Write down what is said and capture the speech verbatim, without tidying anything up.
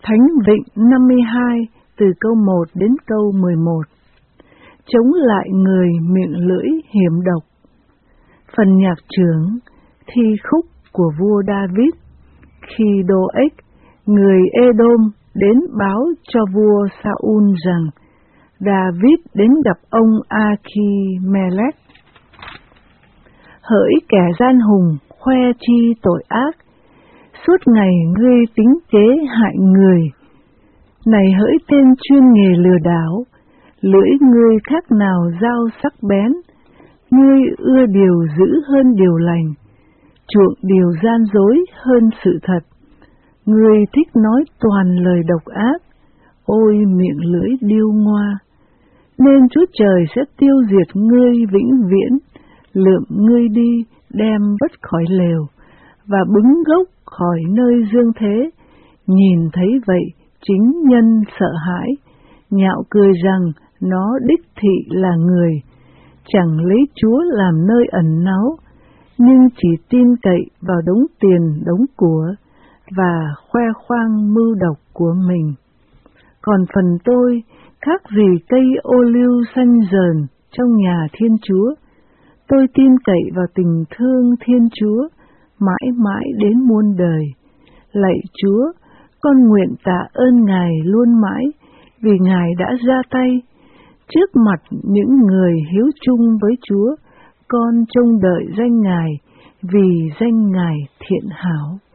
Thánh Vịnh năm mươi hai từ câu một đến câu mười một. Chống lại người miệng lưỡi hiểm độc. Phần nhạc trưởng thi khúc của vua David khi Đô-ếch, người Edom, đến báo cho vua Sa-ul rằng David đến gặp ông A-khi-mê-lech. Hỡi kẻ gian hùng khoe chi tội ác, suốt ngày ngươi tính kế hại người. Này hỡi tên chuyên nghề lừa đảo, lưỡi ngươi khác nào dao sắc bén, ngươi ưa điều dữ hơn điều lành, chuộng điều gian dối hơn sự thật. Ngươi thích nói toàn lời độc ác, ôi miệng lưỡi điêu ngoa. Nên Chúa Trời sẽ tiêu diệt ngươi vĩnh viễn, lượm ngươi đi đem vứt khỏi lều, và bứng gốc khỏi nơi dương thế. Nhìn thấy vậy, chính nhân sợ hãi, nhạo cười rằng nó đích thị là người, chẳng lấy Chúa làm nơi ẩn náu, nhưng chỉ tin cậy vào đống tiền đống của, và khoe khoang mưu độc của mình. Còn phần tôi, khác gì cây ô liu xanh dờn trong nhà Thiên Chúa, tôi tin cậy vào tình thương Thiên Chúa, mãi mãi đến muôn đời. Lạy Chúa, con nguyện tạ ơn Ngài luôn mãi, vì Ngài đã ra tay. Trước mặt những người hiếu chung với Chúa, con trông đợi danh Ngài, vì danh Ngài thiện hảo.